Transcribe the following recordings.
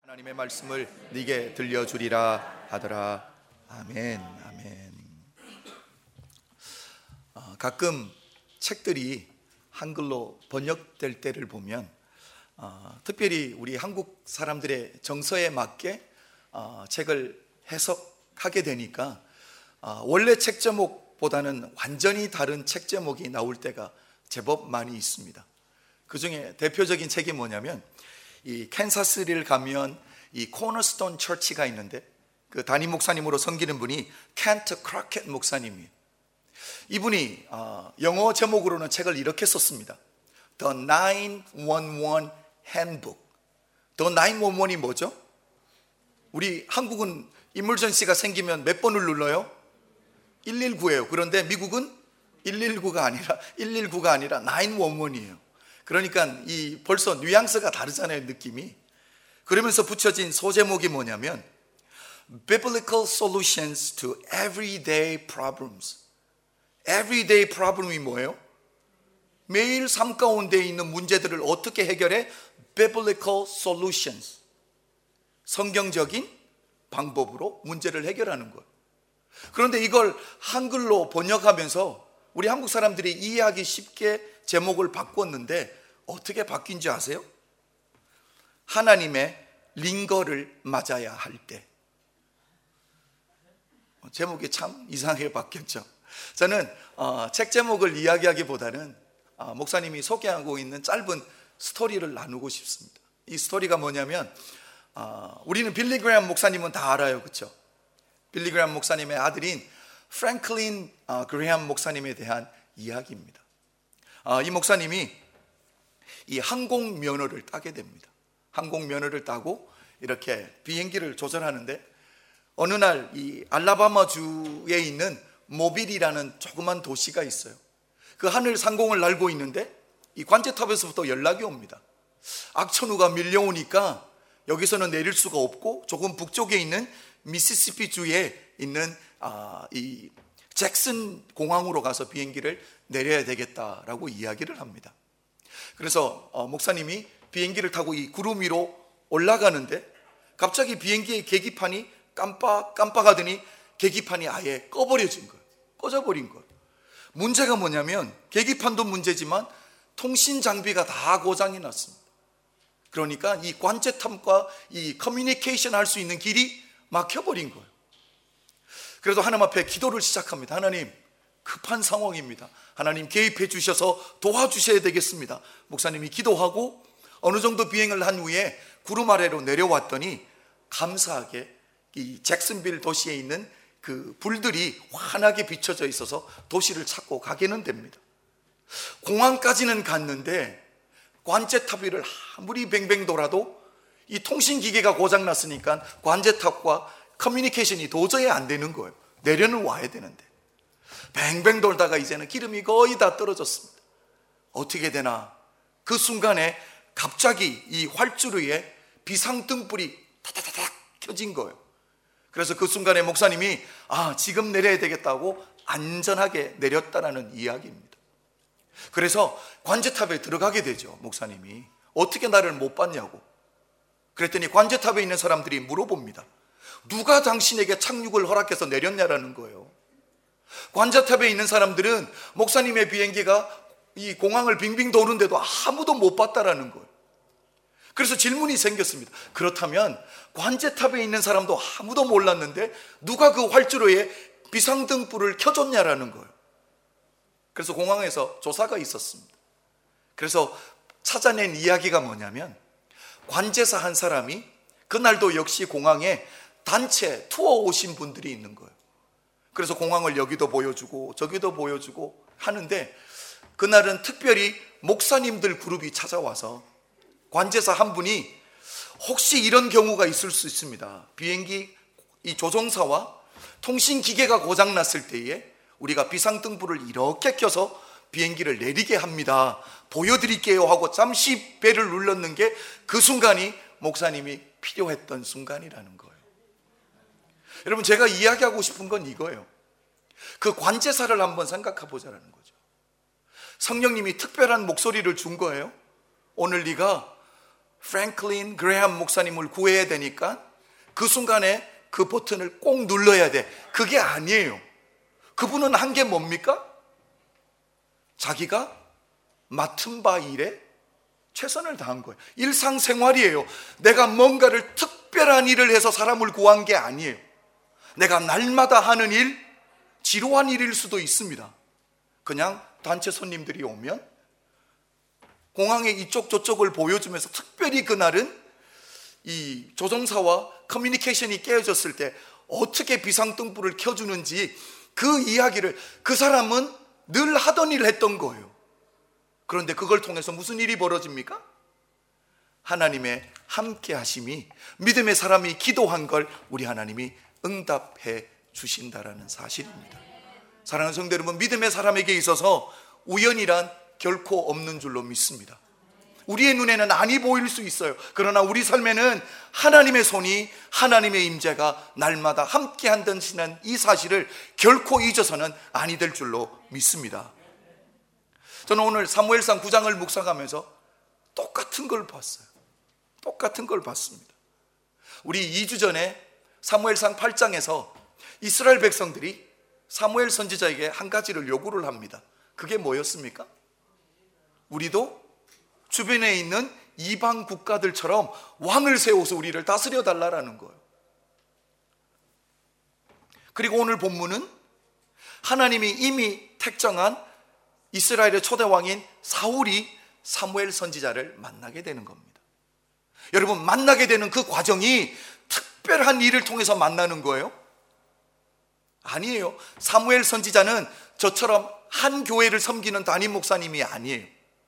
하나님의 말씀을 네게 들려주리라 하더라. 아멘. 아멘. 가끔 책들이 한글로 번역될 때를 보면 특별히 우리 한국 사람들의 정서에 맞게 책을 해석하게 되니까 원래 책 제목보다는 완전히 다른 책 제목이 나올 때가 제법 많이 있습니다. 그 중에 대표적인 책이 뭐냐면, 이 캔사스를 가면 이 코너스톤 처치가 있는데 그 담임 목사님으로 섬기는 분이 켄트 크라켓 목사님이에요. 이분이 영어 제목으로는 책을 이렇게 썼습니다. The 911 Handbook. The 911이 뭐죠? 우리 한국은 이머전시가 생기면 몇 번을 눌러요? 119예요. 그런데 미국은 119가 아니라 911이에요. 그러니까 이 벌써 뉘앙스가 다르잖아요, 느낌이. 그러면서 붙여진 소제목이 뭐냐면 Biblical Solutions to Everyday Problems. Everyday Problem이 뭐예요? 매일 삶 가운데 있는 문제들을 어떻게 해결해? Biblical Solutions. 성경적인 방법으로 문제를 해결하는 거예요. 그런데 이걸 한글로 번역하면서 우리 한국 사람들이 이해하기 쉽게 제목을 바꿨는데 어떻게 바뀐 줄 아세요? 하나님의 링거를 맞아야 할 때. 제목이 참 이상하게 바뀌었죠. 저는 책 제목을 이야기하기보다는 목사님이 소개하고 있는 짧은 스토리를 나누고 싶습니다. 이 스토리가 뭐냐면, 우리는 빌리 그레이엄 목사님은 다 알아요, 그렇죠? 빌리 그레이엄 목사님의 아들인 프랭클린 그레이엄 목사님에 대한 이야기입니다. 이 목사님이 이 항공 면허를 따게 됩니다. 항공 면허를 따고 이렇게 비행기를 조절하는데 어느 날 이 알라바마 주에 있는 모빌이라는 조그만 도시가 있어요. 그 하늘 상공을 날고 있는데 이 관제탑에서부터 연락이 옵니다. 악천후가 밀려오니까 여기서는 내릴 수가 없고 조금 북쪽에 있는 미시시피 주에 있는 이 잭슨 공항으로 가서 비행기를 내려야 되겠다라고 이야기를 합니다. 그래서 목사님이 비행기를 타고 이 구름 위로 올라가는데 갑자기 비행기의 계기판이 깜빡하더니 계기판이 아예 꺼져버린 거예요. 문제가 뭐냐면 계기판도 문제지만 통신 장비가 다 고장이 났습니다. 그러니까 이 관제탑과 이 커뮤니케이션 할 수 있는 길이 막혀버린 거예요. 그래서 하나님 앞에 기도를 시작합니다. 하나님, 급한 상황입니다. 하나님 개입해 주셔서 도와주셔야 되겠습니다. 목사님이 기도하고 어느 정도 비행을 한 후에 구름 아래로 내려왔더니 감사하게 이 잭슨빌 도시에 있는 그 불들이 환하게 비춰져 있어서 도시를 찾고 가게는 됩니다. 공항까지는 갔는데 관제탑 위를 아무리 뱅뱅 돌아도 이 통신기계가 고장났으니까 관제탑과 커뮤니케이션이 도저히 안 되는 거예요. 내려는 와야 되는데 뱅뱅 돌다가 이제는 기름이 거의 다 떨어졌습니다. 어떻게 되나? 그 순간에 갑자기 이 활주로에 비상등불이 타타타닥 켜진 거예요. 그래서 그 순간에 목사님이 지금 내려야 되겠다고 안전하게 내렸다라는 이야기입니다. 그래서 관제탑에 들어가게 되죠. 목사님이 어떻게 나를 못 봤냐고. 그랬더니 관제탑에 있는 사람들이 물어봅니다. 누가 당신에게 착륙을 허락해서 내렸냐라는 거예요. 관제탑에 있는 사람들은 목사님의 비행기가 이 공항을 빙빙 도는데도 아무도 못 봤다라는 거예요. 그래서 질문이 생겼습니다. 그렇다면 관제탑에 있는 사람도 아무도 몰랐는데 누가 그 활주로에 비상등불을 켜줬냐라는 거예요. 그래서 공항에서 조사가 있었습니다. 그래서 찾아낸 이야기가 뭐냐면, 관제사 한 사람이 그날도 역시 공항에 단체 투어 오신 분들이 있는 거예요. 그래서 공항을 여기도 보여주고 저기도 보여주고 하는데 그날은 특별히 목사님들 그룹이 찾아와서 관제사 한 분이 혹시 이런 경우가 있을 수 있습니다. 비행기 이 조종사와 통신기계가 고장났을 때에 우리가 비상등불을 이렇게 켜서 비행기를 내리게 합니다. 보여드릴게요 하고 잠시 배를 눌렀는 게 그 순간이 목사님이 필요했던 순간이라는 거예요. 여러분, 제가 이야기하고 싶은 건 이거예요. 그 관제사를 한번 생각해 보자라는 거죠. 성령님이 특별한 목소리를 준 거예요. 오늘 네가 프랭클린 그레함 목사님을 구해야 되니까 그 순간에 그 버튼을 꼭 눌러야 돼. 그게 아니에요. 그분은 한 게 뭡니까? 자기가 맡은 바 일에 최선을 다한 거예요. 일상생활이에요. 내가 뭔가를 특별한 일을 해서 사람을 구한 게 아니에요. 내가 날마다 하는 일, 지루한 일일 수도 있습니다. 그냥 단체 손님들이 오면 공항의 이쪽 저쪽을 보여주면서 특별히 그날은 이 조종사와 커뮤니케이션이 깨어졌을 때 어떻게 비상등불을 켜주는지 그 이야기를 그 사람은 늘 하던 일을 했던 거예요. 그런데 그걸 통해서 무슨 일이 벌어집니까? 하나님의 함께 하심이, 믿음의 사람이 기도한 걸 우리 하나님이 응답해 주신다라는 사실입니다. 사랑하는 성도 여러분, 믿음의 사람에게 있어서 우연이란 결코 없는 줄로 믿습니다. 우리의 눈에는 아니 보일 수 있어요. 그러나 우리 삶에는 하나님의 손이, 하나님의 임재가 날마다 함께 한다는 이 사실을 결코 잊어서는 아니 될 줄로 믿습니다. 저는 오늘 사무엘상 9장을 묵상하면서 똑같은 걸 봤어요. 똑같은 걸 봤습니다. 우리 2주 전에 사무엘상 8장에서 이스라엘 백성들이 사무엘 선지자에게 한 가지를 요구를 합니다. 그게 뭐였습니까? 우리도 주변에 있는 이방 국가들처럼 왕을 세워서 우리를 다스려 달라라는 거예요. 그리고 오늘 본문은 하나님이 이미 택정한 이스라엘의 초대 왕인 사울이 사무엘 선지자를 만나게 되는 겁니다. 여러분, 만나게 되는 그 과정이 특별한 일을 통해서 만나는 거예요? 아니에요. 사무엘 선지자는 저처럼 한 교회를 섬기는 담임 목사님이 아니에요.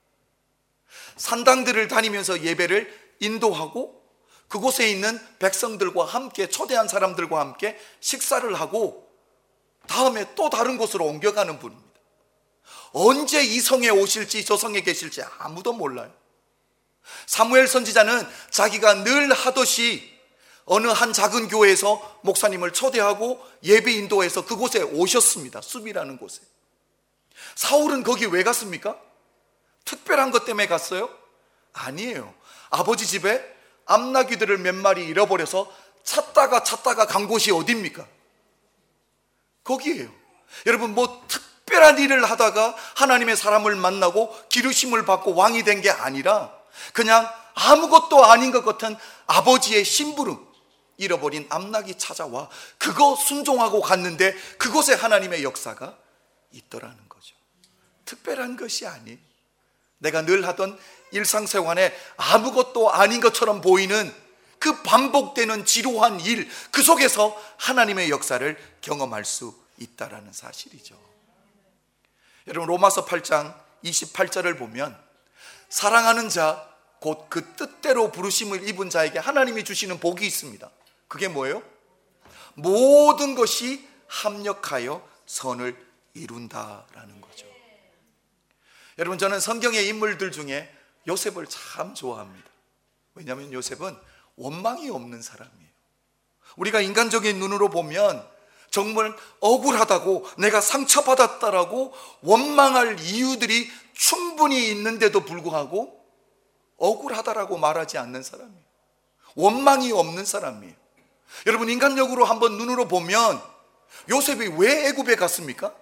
산당들을 다니면서 예배를 인도하고 그곳에 있는 백성들과 함께, 초대한 사람들과 함께 식사를 하고 다음에 또 다른 곳으로 옮겨가는 분입니다. 언제 이 성에 오실지 저 성에 계실지 아무도 몰라요. 사무엘 선지자는 자기가 늘 하듯이 어느 한 작은 교회에서 목사님을 초대하고 예배 인도해서 그곳에 오셨습니다. 숲이라는 곳에. 사울은 거기 왜 갔습니까? 특별한 것 때문에 갔어요? 아니에요. 아버지 집에 암나귀들을 몇 마리 잃어버려서 찾다가 간 곳이 어디입니까? 거기에요. 여러분, 뭐 특별한 일을 하다가 하나님의 사람을 만나고 기르심을 받고 왕이 된 게 아니라 그냥 아무것도 아닌 것 같은 아버지의 심부름, 잃어버린 암나귀 찾아와 그거 순종하고 갔는데 그곳에 하나님의 역사가 있더라는 거죠. 특별한 것이 아니에요. 내가 늘 하던 일상생활에 아무것도 아닌 것처럼 보이는 그 반복되는 지루한 일, 그 속에서 하나님의 역사를 경험할 수 있다라는 사실이죠. 여러분, 로마서 8장 28절을 보면 사랑하는 자, 곧 그 뜻대로 부르심을 입은 자에게 하나님이 주시는 복이 있습니다. 그게 뭐예요? 모든 것이 합력하여 선을 이룬다라는 거죠. 여러분, 저는 성경의 인물들 중에 요셉을 참 좋아합니다. 왜냐하면 요셉은 원망이 없는 사람이에요. 우리가 인간적인 눈으로 보면 정말 억울하다고, 내가 상처받았다라고 원망할 이유들이 충분히 있는데도 불구하고 억울하다라고 말하지 않는 사람이에요. 원망이 없는 사람이에요. 여러분, 인간적으로 한번 눈으로 보면 요셉이 왜 애굽에 갔습니까?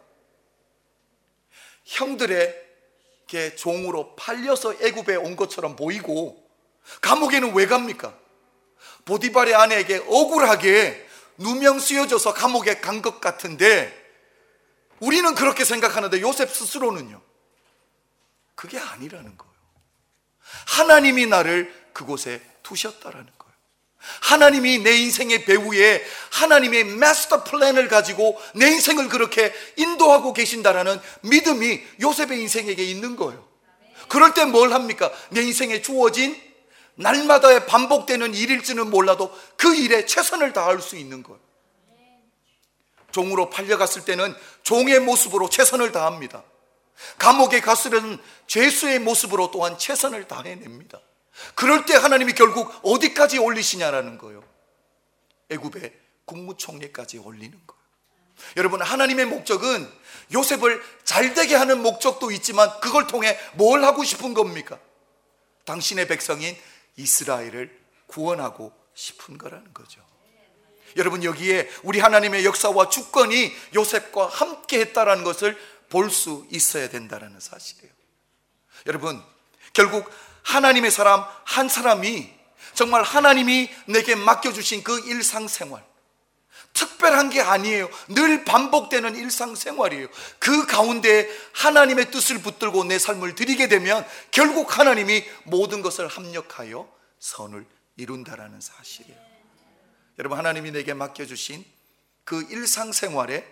형들에게 종으로 팔려서 애굽에 온 것처럼 보이고, 감옥에는 왜 갑니까? 보디발의 아내에게 억울하게 누명 쓰여져서 감옥에 간 것 같은데 우리는 그렇게 생각하는데 요셉 스스로는요, 그게 아니라는 거예요. 하나님이 나를 그곳에 두셨다라는 거예요. 하나님이 내 인생의 배후에 하나님의 마스터 플랜을 가지고 내 인생을 그렇게 인도하고 계신다라는 믿음이 요셉의 인생에게 있는 거예요. 그럴 때 뭘 합니까? 내 인생에 주어진 날마다의 반복되는 일일지는 몰라도 그 일에 최선을 다할 수 있는 거예요. 종으로 팔려갔을 때는 종의 모습으로 최선을 다합니다. 감옥에 갔으면 죄수의 모습으로 또한 최선을 다해냅니다. 그럴 때 하나님이 결국 어디까지 올리시냐라는 거예요. 애굽의 국무총리까지 올리는 거예요. 여러분, 하나님의 목적은 요셉을 잘되게 하는 목적도 있지만 그걸 통해 뭘 하고 싶은 겁니까? 당신의 백성인 이스라엘을 구원하고 싶은 거라는 거죠. 여러분, 여기에 우리 하나님의 역사와 주권이 요셉과 함께 했다는 것을 볼 수 있어야 된다는 사실이에요. 여러분, 결국 하나님의 사람 한 사람이 정말 하나님이 내게 맡겨주신 그 일상생활, 특별한 게 아니에요. 늘 반복되는 일상생활이에요. 그 가운데 하나님의 뜻을 붙들고 내 삶을 드리게 되면 결국 하나님이 모든 것을 합력하여 선을 이룬다라는 사실이에요. 여러분, 하나님이 내게 맡겨주신 그 일상생활에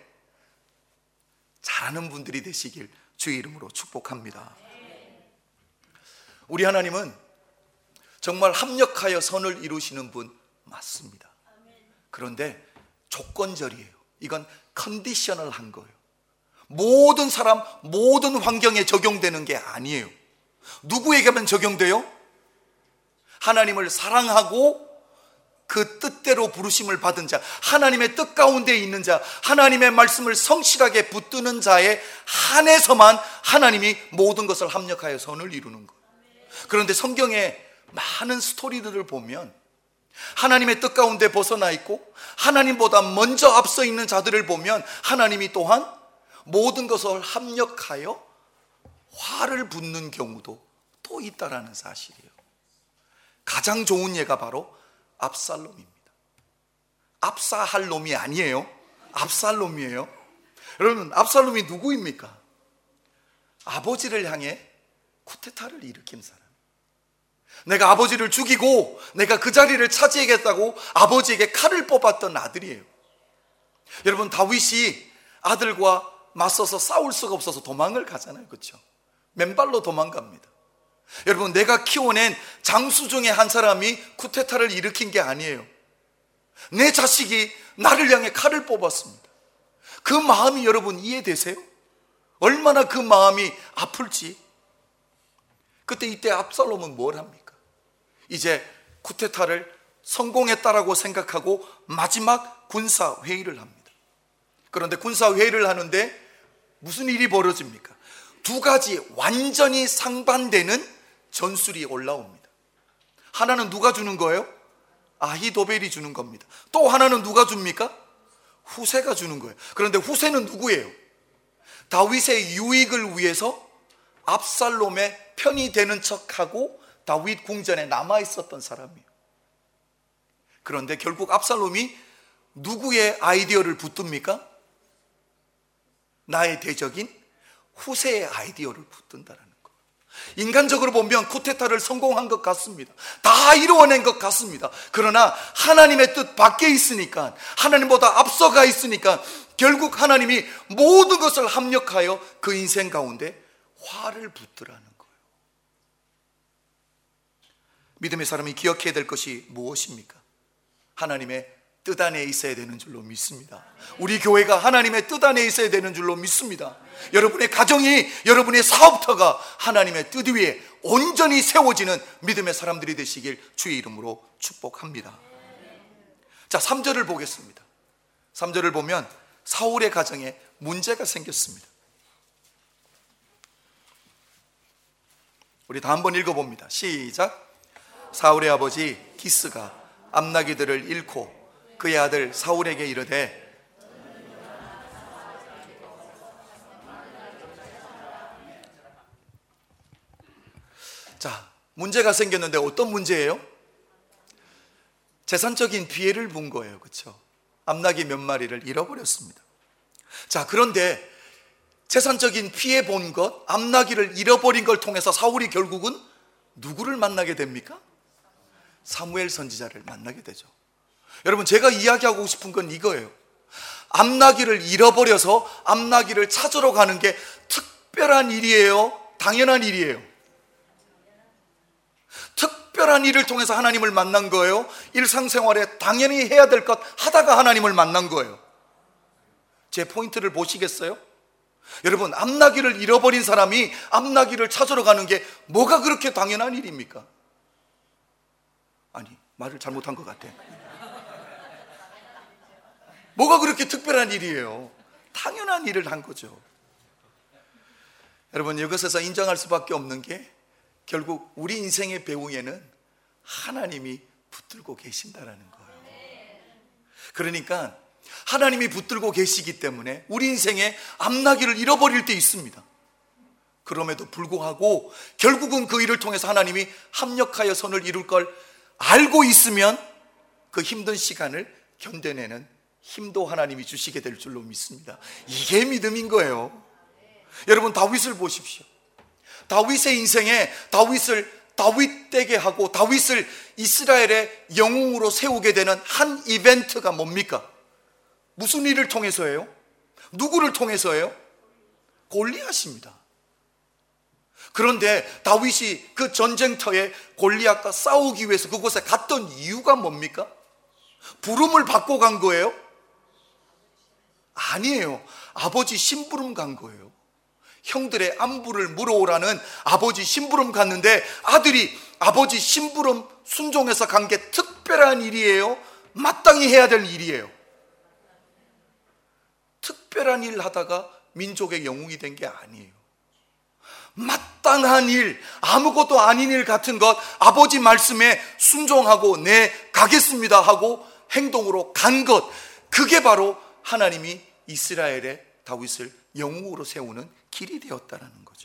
잘하는 분들이 되시길 주의 이름으로 축복합니다. 우리 하나님은 정말 합력하여 선을 이루시는 분 맞습니다. 그런데 조건절이에요. 이건 컨디셔널한 거예요. 모든 사람, 모든 환경에 적용되는 게 아니에요. 누구에게만 적용돼요? 하나님을 사랑하고 그 뜻대로 부르심을 받은 자, 하나님의 뜻 가운데 있는 자, 하나님의 말씀을 성실하게 붙드는 자에 한해서만 하나님이 모든 것을 합력하여 선을 이루는 거예요. 그런데 성경에 많은 스토리들을 보면 하나님의 뜻 가운데 벗어나 있고 하나님보다 먼저 앞서 있는 자들을 보면 하나님이 또한 모든 것을 합력하여 화를 붓는 경우도 또 있다라는 사실이에요. 가장 좋은 예가 바로 압살롬입니다. 압사할 놈이 아니에요. 압살롬이에요. 여러분, 압살롬이 누구입니까? 아버지를 향해 쿠데타를 일으킨 사람. 내가 아버지를 죽이고 내가 그 자리를 차지하겠다고 아버지에게 칼을 뽑았던 아들이에요. 여러분, 다윗이 아들과 맞서서 싸울 수가 없어서 도망을 가잖아요. 그렇죠? 맨발로 도망갑니다. 여러분, 내가 키워낸 장수 중에 한 사람이 쿠데타를 일으킨 게 아니에요. 내 자식이 나를 향해 칼을 뽑았습니다. 그 마음이 여러분 이해되세요? 얼마나 그 마음이 아플지. 그때 이때 압살롬은 뭘 합니까? 이제 쿠데타를 성공했다라고 생각하고 마지막 군사회의를 합니다. 그런데 군사회의를 하는데 무슨 일이 벌어집니까? 두 가지 완전히 상반되는 전술이 올라옵니다. 하나는 누가 주는 거예요? 아히도벨이 주는 겁니다. 또 하나는 누가 줍니까? 후세가 주는 거예요. 그런데 후세는 누구예요? 다윗의 유익을 위해서 압살롬의 편이 되는 척하고 다윗 궁전에 남아있었던 사람이에요. 그런데 결국 압살롬이 누구의 아이디어를 붙듭니까? 나의 대적인 후세의 아이디어를 붙든다는 거예요. 인간적으로 보면 쿠데타를 성공한 것 같습니다. 다 이루어낸 것 같습니다. 그러나 하나님의 뜻 밖에 있으니까, 하나님보다 앞서가 있으니까 결국 하나님이 모든 것을 합력하여 그 인생 가운데 화를 붙으라는 거예요. 믿음의 사람이 기억해야 될 것이 무엇입니까? 하나님의 뜻 안에 있어야 되는 줄로 믿습니다. 우리 교회가 하나님의 뜻 안에 있어야 되는 줄로 믿습니다. 여러분의 가정이, 여러분의 사업터가 하나님의 뜻 위에 온전히 세워지는 믿음의 사람들이 되시길 주의 이름으로 축복합니다. 자, 3절을 보겠습니다. 3절을 보면 사울의 가정에 문제가 생겼습니다. 우리 다 한번 읽어봅니다. 시작. 사울의 아버지 기스가 암나기들을 잃고 그의 아들 사울에게 이르되 자, 문제가 생겼는데 어떤 문제예요? 재산적인 피해를 본 거예요. 그렇죠? 암나기 몇 마리를 잃어버렸습니다. 자, 그런데 재산적인 피해 본 것, 암나기를 잃어버린 걸 통해서 사울이 결국은 누구를 만나게 됩니까? 사무엘 선지자를 만나게 되죠. 여러분, 제가 이야기하고 싶은 건 이거예요. 암나기를 잃어버려서 암나기를 찾으러 가는 게 특별한 일이에요? 당연한 일이에요? 특별한 일을 통해서 하나님을 만난 거예요? 일상생활에 당연히 해야 될 것 하다가 하나님을 만난 거예요? 제 포인트를 보시겠어요? 여러분, 암나기를 잃어버린 사람이 암나기를 찾으러 가는 게 뭐가 그렇게 당연한 일입니까? 아니, 말을 잘못한 것 같아. 뭐가 그렇게 특별한 일이에요? 당연한 일을 한 거죠. 여러분, 이것에서 인정할 수밖에 없는 게 결국 우리 인생의 배후에는 하나님이 붙들고 계신다라는 거예요. 그러니까 하나님이 붙들고 계시기 때문에 우리 인생에 앞나기를 잃어버릴 때 있습니다. 그럼에도 불구하고 결국은 그 일을 통해서 하나님이 합력하여 선을 이룰 걸 알고 있으면 그 힘든 시간을 견뎌내는 힘도 하나님이 주시게 될 줄로 믿습니다. 이게 믿음인 거예요. 여러분, 다윗을 보십시오. 다윗의 인생에 다윗을 다윗되게 하고 다윗을 이스라엘의 영웅으로 세우게 되는 한 이벤트가 뭡니까? 무슨 일을 통해서예요? 누구를 통해서예요? 골리앗입니다. 그런데 다윗이 그 전쟁터에 골리앗과 싸우기 위해서 그곳에 갔던 이유가 뭡니까? 부름을 받고 간 거예요? 아니에요. 아버지 심부름 간 거예요. 형들의 안부를 물어오라는 아버지 심부름 갔는데 아들이 아버지 심부름 순종해서 간 게 특별한 일이에요? 마땅히 해야 될 일이에요? 특별한 일 하다가 민족의 영웅이 된 게 아니에요. 마땅한 일, 아무것도 아닌 일 같은 것, 아버지 말씀에 순종하고 네 가겠습니다 하고 행동으로 간 것, 그게 바로 하나님이 이스라엘의 다윗을 영웅으로 세우는 길이 되었다는 거죠.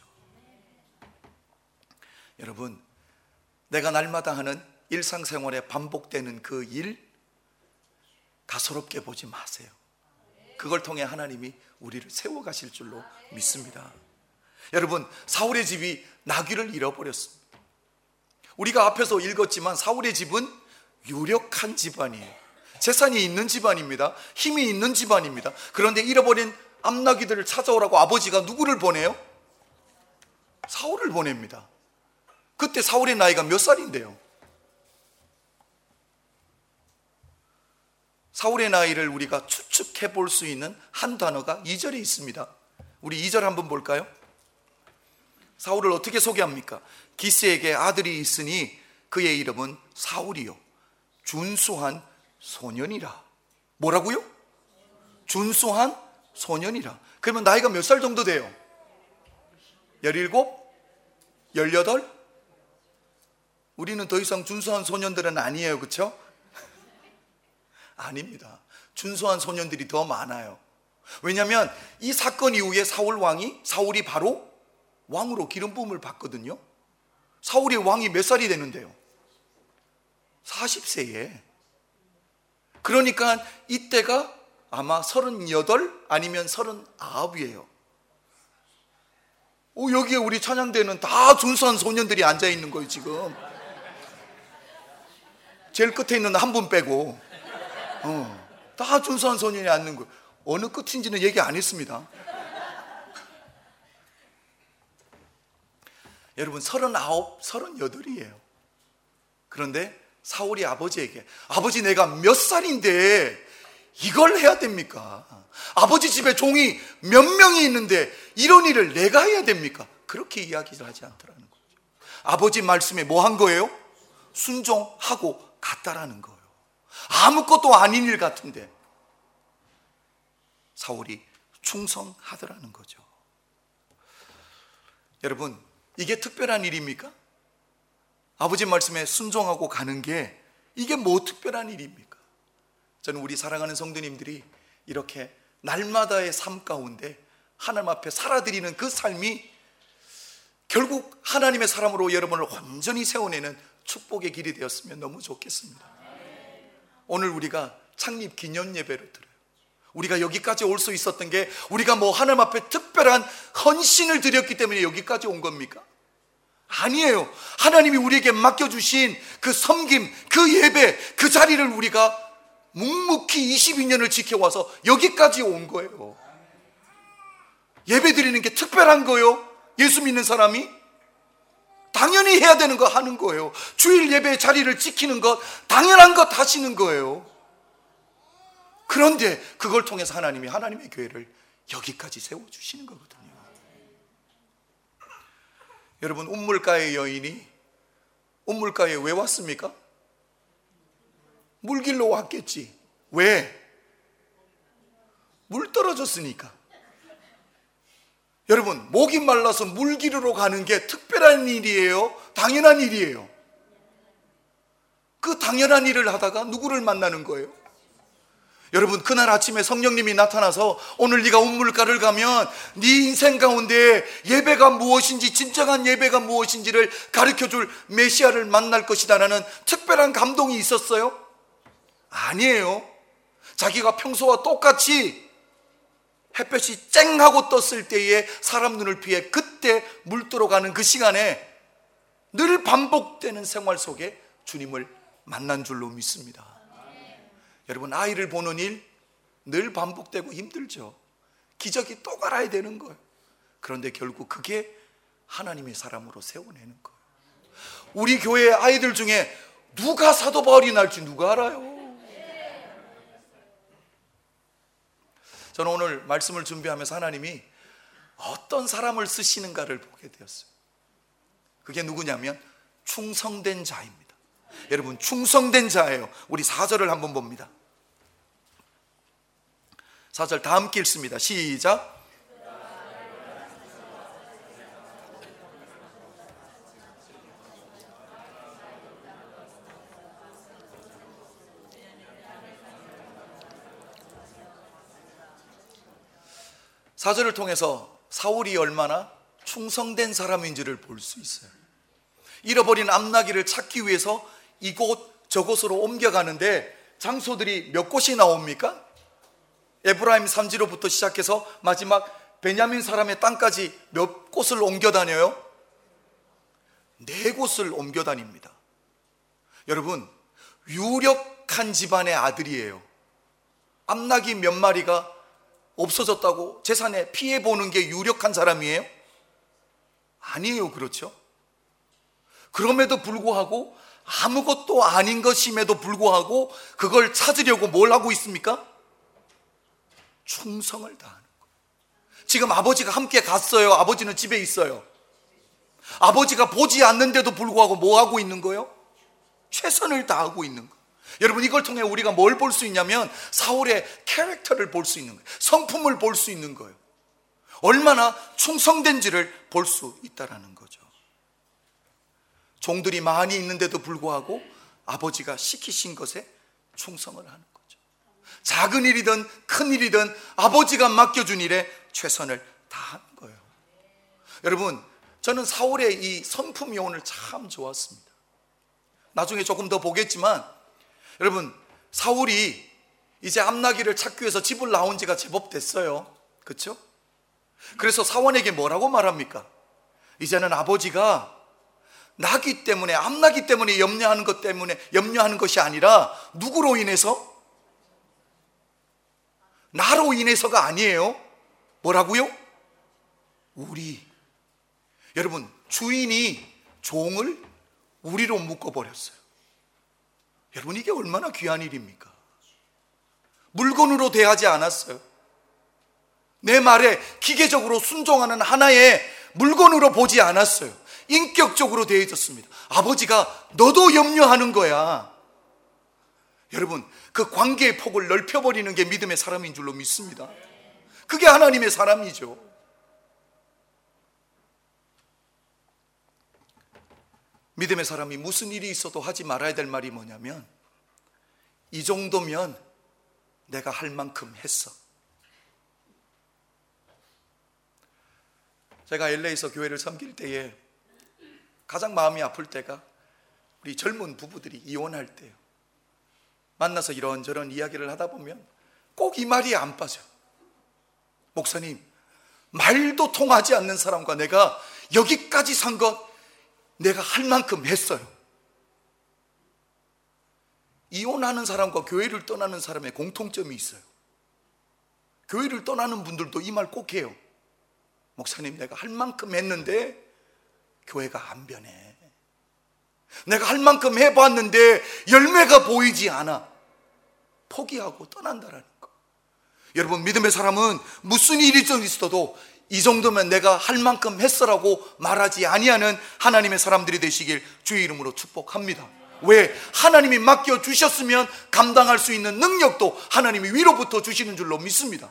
여러분, 내가 날마다 하는 일상생활에 반복되는 그 일 가소롭게 보지 마세요. 그걸 통해 하나님이 우리를 세워가실 줄로 믿습니다. 여러분, 사울의 집이 나귀를 잃어버렸습니다. 우리가 앞에서 읽었지만 사울의 집은 유력한 집안이에요. 재산이 있는 집안입니다. 힘이 있는 집안입니다. 그런데 잃어버린 암나귀들을 찾아오라고 아버지가 누구를 보내요? 사울을 보냅니다. 그때 사울의 나이가 몇 살인데요? 사울의 나이를 우리가 추측해 볼 수 있는 한 단어가 2절에 있습니다. 우리 2절 한번 볼까요? 사울을 어떻게 소개합니까? 기스에게 아들이 있으니 그의 이름은 사울이요 준수한 소년이라. 뭐라고요? 준수한 소년이라. 그러면 나이가 몇 살 정도 돼요? 17? 18? 우리는 더 이상 준수한 소년들은 아니에요, 그렇죠? 아닙니다. 준수한 소년들이 더 많아요. 왜냐하면 이 사건 이후에 사울이 바로 왕으로 기름 부음을 받거든요. 사울이 왕이 몇 살이 되는데요? 40세에. 그러니까 이때가 아마 38 아니면 39이에요. 여기에 우리 찬양대는 다 준수한 소년들이 앉아있는 거예요 지금. 제일 끝에 있는 한 분 빼고 다 준수한 소년이 앉는 거예요. 어느 끝인지는 얘기 안 했습니다. 여러분, 39, 38이에요. 그런데 사울이 아버지에게, 아버지 내가 몇 살인데 이걸 해야 됩니까? 아버지 집에 종이 몇 명이 있는데 이런 일을 내가 해야 됩니까? 그렇게 이야기를 하지 않더라는 거죠. 아버지 말씀에 뭐 한 거예요? 순종하고 갔다라는 거예요. 아무것도 아닌 일 같은데 사울이 충성하더라는 거죠. 여러분, 이게 특별한 일입니까? 아버지 말씀에 순종하고 가는 게 이게 뭐 특별한 일입니까? 저는 우리 사랑하는 성도님들이 이렇게 날마다의 삶 가운데 하나님 앞에 살아드리는 그 삶이 결국 하나님의 사람으로 여러분을 온전히 세워내는 축복의 길이 되었으면 너무 좋겠습니다. 오늘 우리가 창립 기념 예배를 드려요. 우리가 여기까지 올 수 있었던 게 우리가 뭐 하나님 앞에 특별한 헌신을 드렸기 때문에 여기까지 온 겁니까? 아니에요. 하나님이 우리에게 맡겨주신 그 섬김, 그 예배, 그 자리를 우리가 묵묵히 22년을 지켜와서 여기까지 온 거예요. 예배 드리는 게 특별한 거예요. 예수 믿는 사람이 당연히 해야 되는 거 하는 거예요. 주일 예배 자리를 지키는 것 당연한 것 하시는 거예요. 그런데 그걸 통해서 하나님이 하나님의 교회를 여기까지 세워주시는 거거든요. 여러분, 운물가의 여인이 운물가에 왜 왔습니까? 물길로 왔겠지. 왜? 물 떨어졌으니까. 여러분, 목이 말라서 물 기르러 가는 게 특별한 일이에요? 당연한 일이에요? 그 당연한 일을 하다가 누구를 만나는 거예요? 여러분, 그날 아침에 성령님이 나타나서 오늘 네가 우물가를 가면 네 인생 가운데 예배가 무엇인지, 진정한 예배가 무엇인지를 가르쳐줄 메시아를 만날 것이다라는 특별한 감동이 있었어요? 아니에요. 자기가 평소와 똑같이 햇볕이 쨍 하고 떴을 때에 사람 눈을 피해 그때 물들어가는 그 시간에 늘 반복되는 생활 속에 주님을 만난 줄로 믿습니다. 여러분, 아이를 보는 일 늘 반복되고 힘들죠. 기저귀 또 갈아야 되는 거예요. 그런데 결국 그게 하나님의 사람으로 세워내는 거예요. 우리 교회 아이들 중에 누가 사도 바울이 날지 누가 알아요? 저는 오늘 말씀을 준비하면서 하나님이 어떤 사람을 쓰시는가를 보게 되었어요. 그게 누구냐면 충성된 자입니다. 여러분, 충성된 자예요. 우리 4절을 한번 봅니다. 4절 다 함께 읽습니다. 시작. 사절을 통해서 사울이 얼마나 충성된 사람인지를 볼 수 있어요. 잃어버린 암나귀를 찾기 위해서 이곳 저곳으로 옮겨가는데 장소들이 몇 곳이 나옵니까? 에브라임 산지로부터 시작해서 마지막 베냐민 사람의 땅까지 몇 곳을 옮겨 다녀요? 4곳을 옮겨 다닙니다. 여러분, 유력한 집안의 아들이에요. 암나귀 몇 마리가 없어졌다고 재산에 피해 보는 게 유력한 사람이에요? 아니에요. 그렇죠? 그럼에도 불구하고 아무것도 아닌 것임에도 불구하고 그걸 찾으려고 뭘 하고 있습니까? 충성을 다하는 거예요. 지금 아버지가 함께 갔어요. 아버지는 집에 있어요. 아버지가 보지 않는데도 불구하고 뭐 하고 있는 거예요? 최선을 다하고 있는 거예요. 여러분, 이걸 통해 우리가 뭘 볼 수 있냐면 사울의 캐릭터를 볼 수 있는 거예요. 성품을 볼 수 있는 거예요. 얼마나 충성된지를 볼 수 있다라는 거죠. 종들이 많이 있는데도 불구하고 아버지가 시키신 것에 충성을 하는 거죠. 작은 일이든 큰 일이든 아버지가 맡겨준 일에 최선을 다하는 거예요. 여러분, 저는 사울의 이 성품이 오늘 참 좋았습니다. 나중에 조금 더 보겠지만 여러분, 사울이 이제 암나귀를 찾기 위해서 집을 나온 지가 제법 됐어요. 그렇죠? 그래서 사원에게 뭐라고 말합니까? 이제는 아버지가 나귀 때문에, 암나귀 때문에 염려하는 것이 아니라 누구로 인해서? 나로 인해서가 아니에요. 뭐라고요? 우리. 여러분, 주인이 종을 우리로 묶어버렸어요. 여러분, 이게 얼마나 귀한 일입니까? 물건으로 대하지 않았어요. 내 말에 기계적으로 순종하는 하나의 물건으로 보지 않았어요. 인격적으로 대해졌습니다. 아버지가 너도 염려하는 거야. 여러분, 그 관계의 폭을 넓혀버리는 게 믿음의 사람인 줄로 믿습니다. 그게 하나님의 사람이죠. 믿음의 사람이 무슨 일이 있어도 하지 말아야 될 말이 뭐냐면, 이 정도면 내가 할 만큼 했어. 제가 LA에서 교회를 섬길 때에 가장 마음이 아플 때가 우리 젊은 부부들이 이혼할 때예요. 만나서 이런저런 이야기를 하다 보면 꼭 이 말이 안 빠져요. 목사님, 말도 통하지 않는 사람과 내가 여기까지 산 것 내가 할 만큼 했어요. 이혼하는 사람과 교회를 떠나는 사람의 공통점이 있어요. 교회를 떠나는 분들도 이 말 꼭 해요. 목사님, 내가 할 만큼 했는데 교회가 안 변해. 내가 할 만큼 해봤는데 열매가 보이지 않아. 포기하고 떠난다라는 거. 여러분, 믿음의 사람은 무슨 일이 있어도 이 정도면 내가 할 만큼 했어라고 말하지 아니하는 하나님의 사람들이 되시길 주의 이름으로 축복합니다. 왜? 하나님이 맡겨주셨으면 감당할 수 있는 능력도 하나님이 위로부터 주시는 줄로 믿습니다.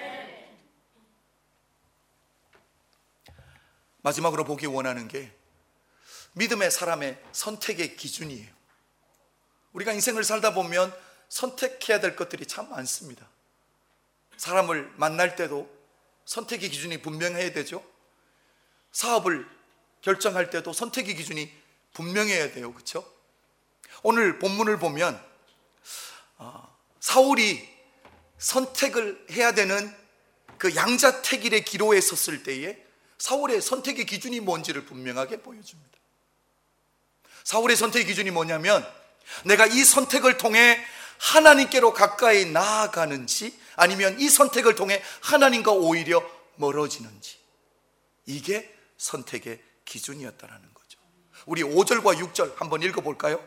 마지막으로 보기 원하는 게 믿음의 사람의 선택의 기준이에요. 우리가 인생을 살다 보면 선택해야 될 것들이 참 많습니다. 사람을 만날 때도 선택의 기준이 분명해야 되죠. 사업을 결정할 때도 선택의 기준이 분명해야 돼요. 그렇죠? 오늘 본문을 보면 사울이 선택을 해야 되는 그 양자택일의 기로에 섰을 때에 사울의 선택의 기준이 뭔지를 분명하게 보여줍니다. 사울의 선택의 기준이 뭐냐면 내가 이 선택을 통해 하나님께로 가까이 나아가는지 아니면 이 선택을 통해 하나님과 오히려 멀어지는지, 이게 선택의 기준이었다는 거죠. 우리 5절과 6절 한번 읽어볼까요?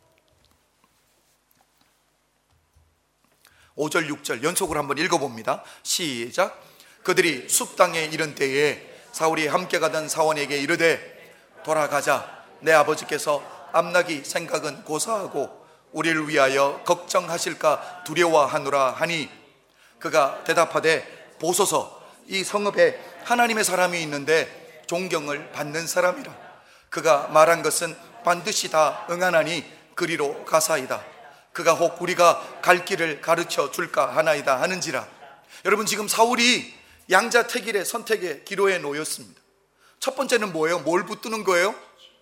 5절 6절 연속으로 한번 읽어봅니다. 시작. 그들이 숲 땅에 이른 때에 사울이 함께 가던 사원에게 이르되 돌아가자. 내 아버지께서 암나기 생각은 고사하고 우리를 위하여 걱정하실까 두려워하노라 하니 그가 대답하되 보소서 이 성읍에 하나님의 사람이 있는데 존경을 받는 사람이라. 그가 말한 것은 반드시 다 응하나니 그리로 가사이다. 그가 혹 우리가 갈 길을 가르쳐 줄까 하나이다 하는지라. 여러분, 지금 사울이 양자택일의 선택의 기로에 놓였습니다. 첫 번째는 뭐예요? 뭘 붙드는 거예요?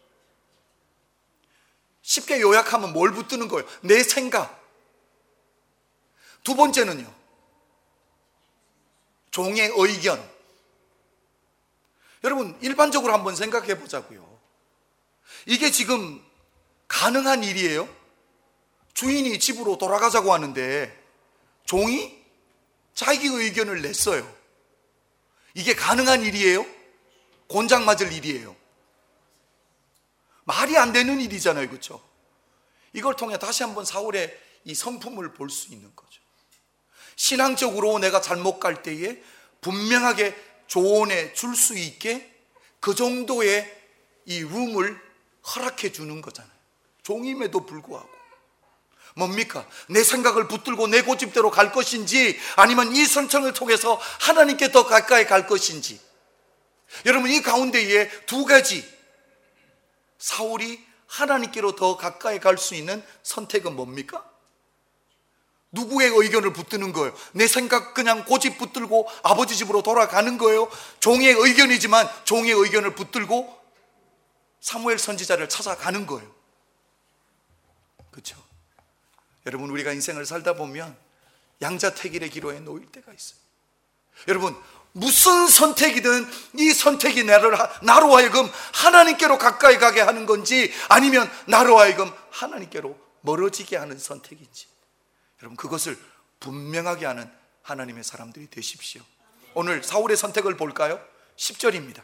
쉽게 요약하면 뭘 붙드는 거예요? 내 생각. 두 번째는요, 종의 의견. 여러분, 일반적으로 한번 생각해 보자고요. 이게 지금 가능한 일이에요? 주인이 집으로 돌아가자고 하는데 종이 자기 의견을 냈어요. 이게 가능한 일이에요? 곤장 맞을 일이에요? 말이 안 되는 일이잖아요. 그렇죠? 이걸 통해 다시 한번 사울의 이 성품을 볼 수 있는 거죠. 신앙적으로 내가 잘못 갈 때에 분명하게 조언해 줄 수 있게 그 정도의 이 룸을 허락해 주는 거잖아요. 종임에도 불구하고. 뭡니까? 내 생각을 붙들고 내 고집대로 갈 것인지 아니면 이 선택을 통해서 하나님께 더 가까이 갈 것인지. 여러분, 이 가운데에 두 가지, 사울이 하나님께로 더 가까이 갈 수 있는 선택은 뭡니까? 누구의 의견을 붙드는 거예요? 내 생각 그냥 고집 붙들고 아버지 집으로 돌아가는 거예요? 종의 의견이지만 종의 의견을 붙들고 사무엘 선지자를 찾아가는 거예요. 그렇죠? 여러분, 우리가 인생을 살다 보면 양자택일의 기로에 놓일 때가 있어요. 여러분, 무슨 선택이든 이 선택이 나로 하여금 하나님께로 가까이 가게 하는 건지 아니면 나로 하여금 하나님께로 멀어지게 하는 선택인지, 여러분, 그것을 분명하게 하는 하나님의 사람들이 되십시오. 오늘 사울의 선택을 볼까요? 10절입니다.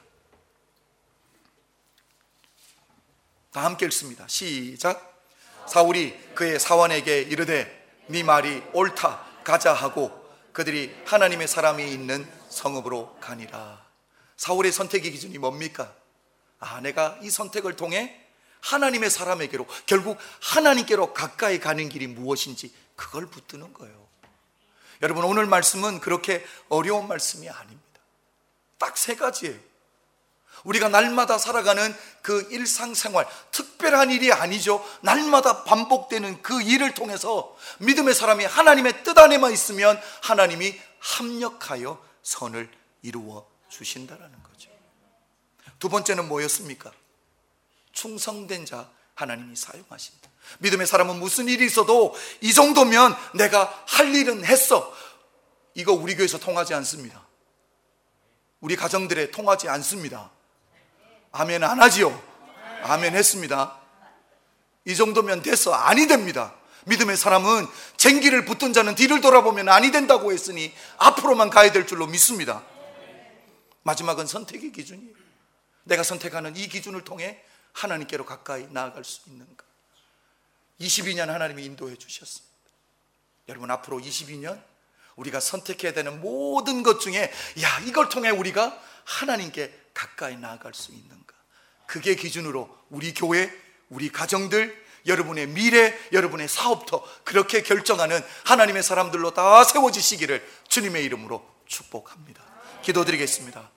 다 함께 읽습니다. 시작. 사울이 그의 사원에게 이르되 네 말이 옳다, 가자 하고 그들이 하나님의 사람이 있는 성읍으로 가니라. 사울의 선택의 기준이 뭡니까? 내가 이 선택을 통해 하나님의 사람에게로, 결국 하나님께로 가까이 가는 길이 무엇인지 그걸 붙드는 거예요. 여러분, 오늘 말씀은 그렇게 어려운 말씀이 아닙니다. 딱 세 가지예요. 우리가 날마다 살아가는 그 일상생활, 특별한 일이 아니죠. 날마다 반복되는 그 일을 통해서 믿음의 사람이 하나님의 뜻 안에만 있으면 하나님이 합력하여 선을 이루어 주신다라는 거죠. 두 번째는 뭐였습니까? 충성된 자 하나님이 사용하신다. 믿음의 사람은 무슨 일이 있어도 이 정도면 내가 할 일은 했어, 이거 우리 교회에서 통하지 않습니다. 우리 가정들에 통하지 않습니다. 아멘 안 하지요? 아멘 했습니다. 이 정도면 됐어, 아니 됩니다. 믿음의 사람은 쟁기를 붙든 자는 뒤를 돌아보면 아니 된다고 했으니 앞으로만 가야 될 줄로 믿습니다. 마지막은 선택의 기준이에요. 내가 선택하는 이 기준을 통해 하나님께로 가까이 나아갈 수 있는가. 22년 하나님이 인도해 주셨습니다. 여러분, 앞으로 22년 우리가 선택해야 되는 모든 것 중에 이걸 통해 우리가 하나님께 가까이 나아갈 수 있는가, 그게 기준으로 우리 교회, 우리 가정들, 여러분의 미래, 여러분의 사업터 그렇게 결정하는 하나님의 사람들로 다 세워지시기를 주님의 이름으로 축복합니다. 기도드리겠습니다.